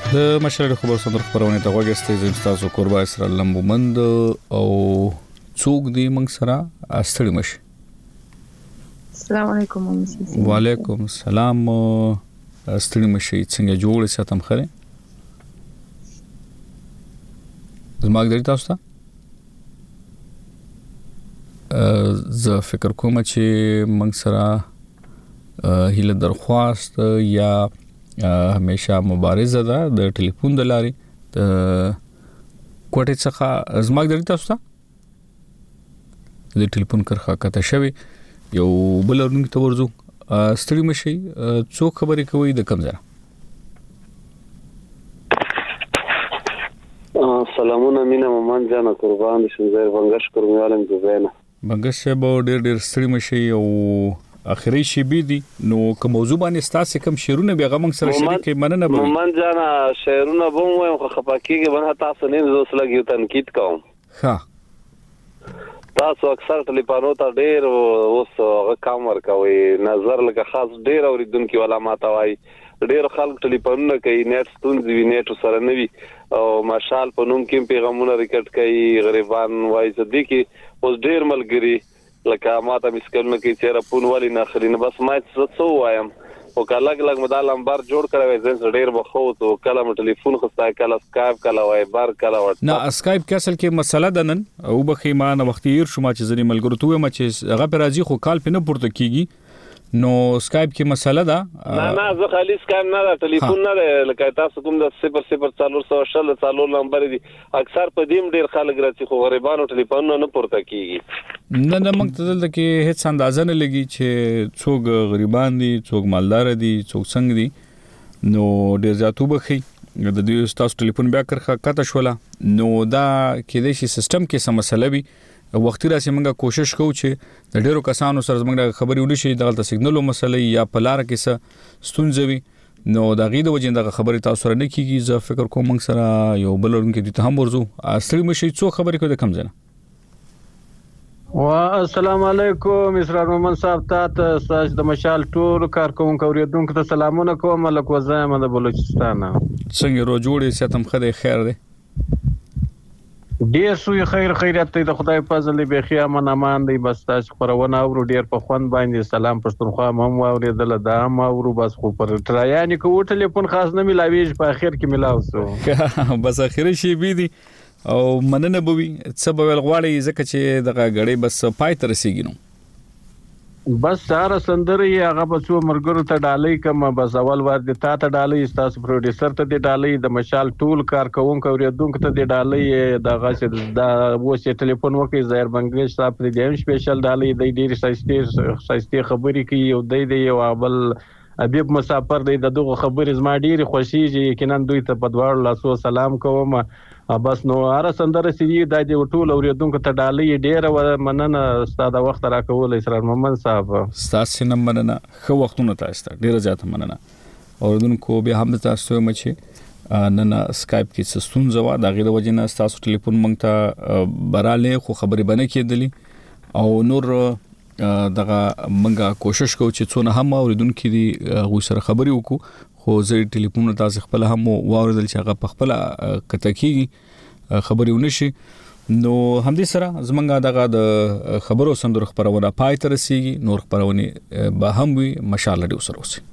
د مشال خبر سندر خبرونه ته وګورئ زم تاسو قربا اسرا لمبومند او څوک دی موږ سره استړي مشي. السلام علیکم. وعلیکم السلام. استړي مشي څنګه جوړ ساتم خره زماګ درې تاسو ته زه فکر کوم چې موږ سره هیله درخواست یا همیشه مبارزه ده د ټلیفون د لارې د کوټې څخه زماګ درې تاسو ته د ټلیفون کرخه کته شوی یو بل ورنګ ته ورځو ستړي مشي څو خبرې کوي د کم ځای. سلامونه مینا ممان جان قربان شم زیر بنگش کومالم زبینا بنگش به ډېر ډېر ستړي مشي او اخري شی بي دي نو کوم موضوع باندې تاسو کوم شیرونه به غمنګ سره شریک مننه به ممان جان شیرونه بوم وایم خو خپاکیږي بنه تاسو نه زوس لګیو تنقید کوم. ها تاسو اکثر ټلیفونو ته ډېر اوس کم ورکوي نظر لکه خاص ډېر اوریدونکو ولا ماته وای ډېر خلک ټلیفونونه کوي نیټ ستونزې وي نیټ سره نه وي او ماشال په نوم کې پیغامونه ریکارډ کوي غریبان وای صدیقي اوس ډېر ملګری لکه ماته مسکلونه کوي چې راپون والی نه خرینه بس ما څه وایم او کله لګ مدا لمبر جوړ کړو زین ډېر بخو تو کله م ټلیفون خستا کله اسکایپ کله وای بار کله وټ نه اسکایپ کې اصل کې مسله ده نن او بخې ما نه وخت یې شوم چې ځنی ملګرو ته ما چې هغه پر راځي خو کال په نه پورته کیږي نو اسکایپ کې مسله ده نه نه زه خالي اسکایپ نه ټلیفون نه لکه تاسو کوم د صفر صفر څلور سو شل څلور نمبر دي اکثر په دیم ډیر خلک راځي خو غریبانو ټلیفون نه پورته کیږي نه نه موږ ته دلته کې هیڅ اندازه نه لګي چې څوک غریبان دي څوک مالدار دي څوک څنګه دي نو ډیر ځاتو بخي د دې تاسو ټلیفون بیا کرخه کته شولا نو دا کې د شي سیستم کې سم مسله وي وختي راسي موږ کوشش کوو چې د ډیرو کسانو سره موږ خبرې ونشي دغه سیګنالو مسله یا پلار کې څه ستونزوي نو دا غي د وجه دغه خبرې تاسو سره نه کیږي زه فکر کوم موږ سره یو بل ورنکې دي ته هم ورزو اصلي مشي څو خبرې کوي د کم ځنه. وا السلام علیکم اسرار محمد صاحب ته تاسو د مشال ټول کارکونکو اوریدونکو ته سلامونه کوم ملک وزایم د بلوچستان څنګه رو جوړې ساتم خدای خیر دی ډیر سوی خیر خیرات دی د خدای فضل به خیا من امان دی بس تاسو خبرونه او ډیر په خوان باندې سلام پښتونخوا هم اوریدل دا هم او بس خو پر ترایانی کو ټلیفون خاص نه ملاویږي په اخر کې ملاو سو بس اخر شي بي دي او مننه بوي څه به غواړي ځکه چې دغه غړي بس پای تر رسیدي نو بس ساره سندري هغه په څو مرګرو ته ډالۍ کوم بس اول ور دي تا ته ډالۍ تاسو پروډوسر ته دي ډالۍ د مشال ټول کارکونکو اوریدونکو ته دي ډالۍ دغه چې دا وسه ټلیفون وکي زهر بنگلیش صاحب دې هم سپیشل ډالۍ د ډیر سايستي سايستي خبري کوي او د دې یو بل ابيب مسافر دی دغه خبرې زما ډیره خوشیږي یقینا دوی ته په دواړو لاسو سلام کوم بس نو اره سندره سي دا د ټول اوریدونکو ته ډالۍ ډیره مننه ستاسو وخت راکول اسرار محمد صاحب تاسو نه مننه خو وختونه تاسو ته ډیره زیاته مننه اوریدونکو به هم تاسو مچي نن اسکایپ کې ستونزه و دا غیر وجنه تاسو ټلیفون مونږ ته براله خو خبرې بنه کېدلی او نور دغه منګه کوشش کوو چې څونه هم اوریدونکو دي غو سره خبري وکړو خو زه ټلیفون تاسو خپل هم واوریدل چې هغه په خپل کته کیږي خبري ونشي نو همدې سره زمونږ دغه د خبرو سندرو خبرونه پای تر رسیږي نور خبرونه به هم وي مشاله دې سره اوسي.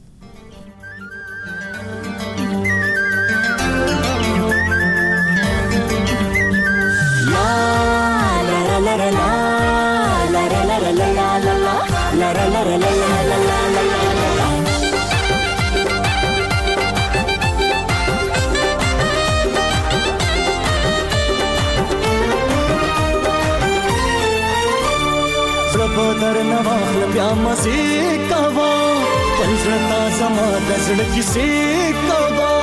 در نواخل بیا مزی کوا پنزرتا زما دزړ کیسې کوا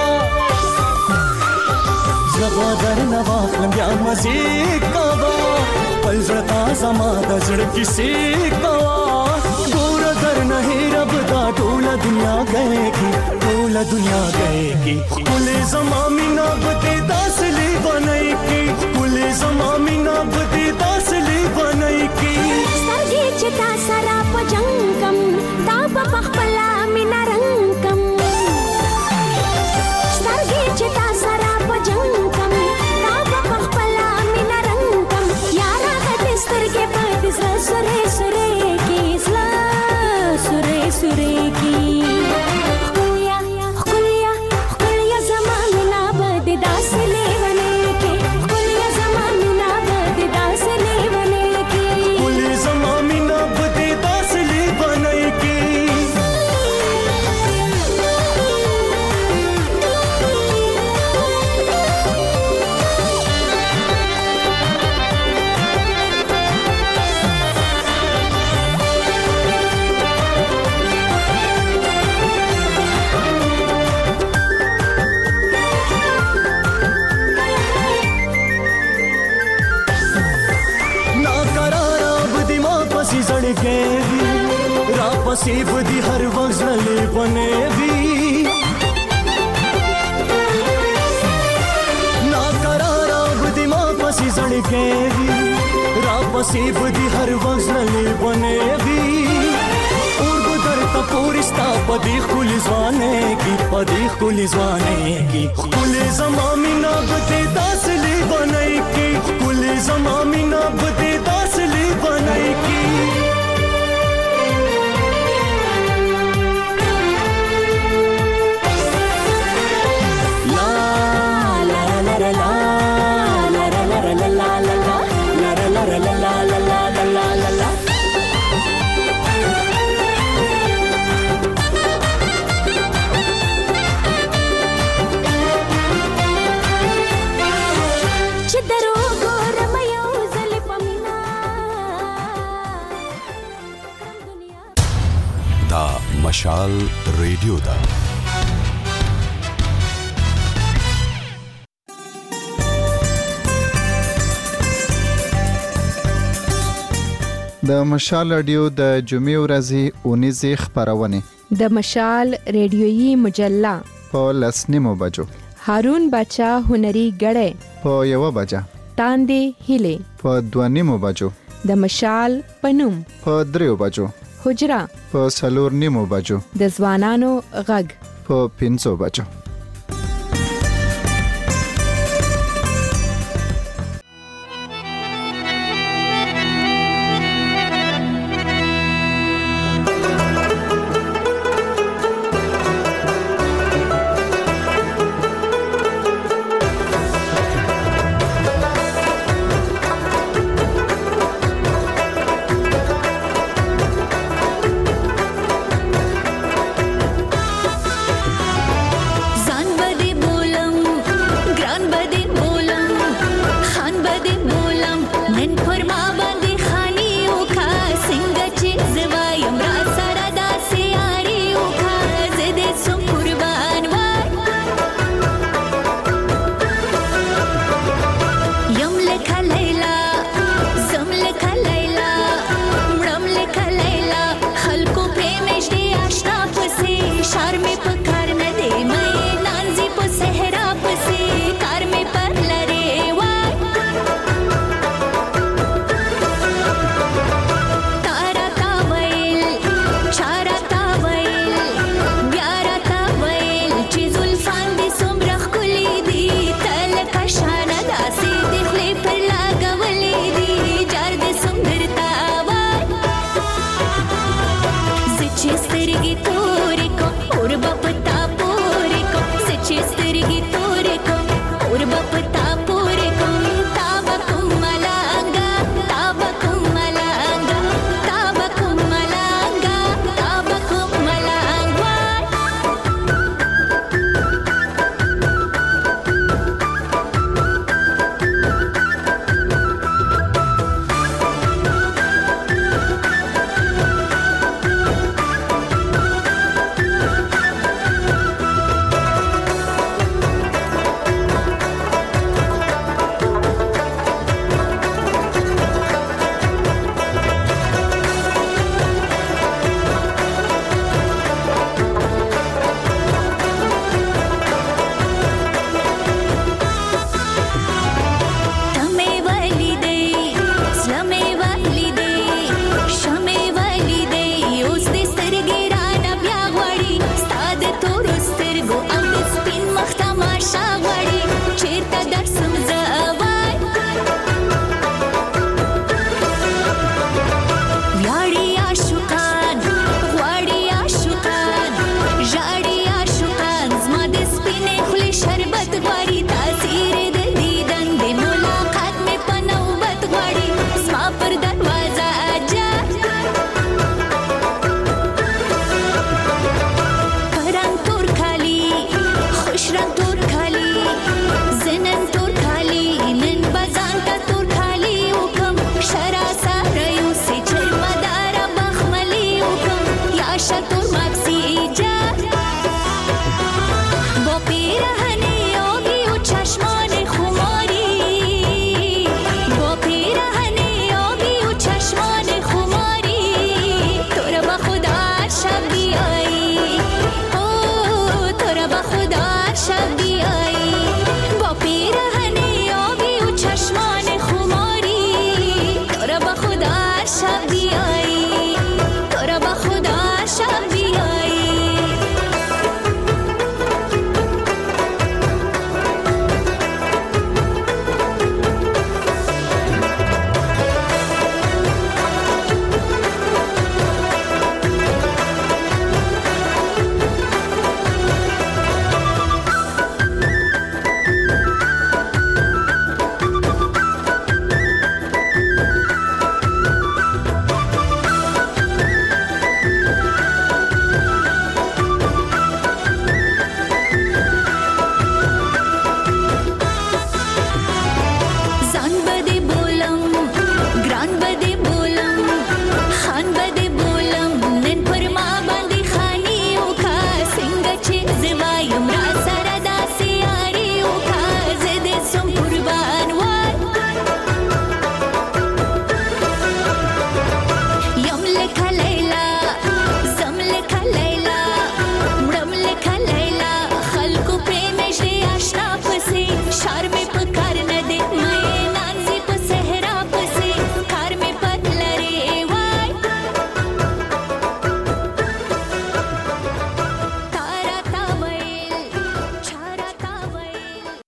زبا در نواخل بیا مزی کوا پنزرتا زما دزړ کیسې کوا ګور در نه رب دا ټول دنیا گئے کی ټول دنیا گئے کی کل زما مینا بده داسلی بنای کی کل زما مینا بده داسلی بنای کی چتا سرا پجنکم تا په خپل مینا رنگکم سترګې پسې بدی هر وخت زړه بنې وی نا قرار بدی ما پسې زړګې وی را پسې بدی هر وخت زړه بنې وی اور بدر تا پورستا پدی خل ځوانه کی پدی خل ځوانه کی خل زمامینا بده داسلی بنای کی خل زمامینا بده داسلی بنای کی مشال ریډیو دا د مشال رادیو د جمعې ورځې اونیزې خبرونه د مشال ریډیويي مجله په لسنیمو بجو هارون بچا هنري غړې په یو بجا تاندې هله په دوانیمو بجو د مشال پنوم په دریو بجو حجرا په سلور نیمو بجو د ځوانانو غږ په پنځو بجو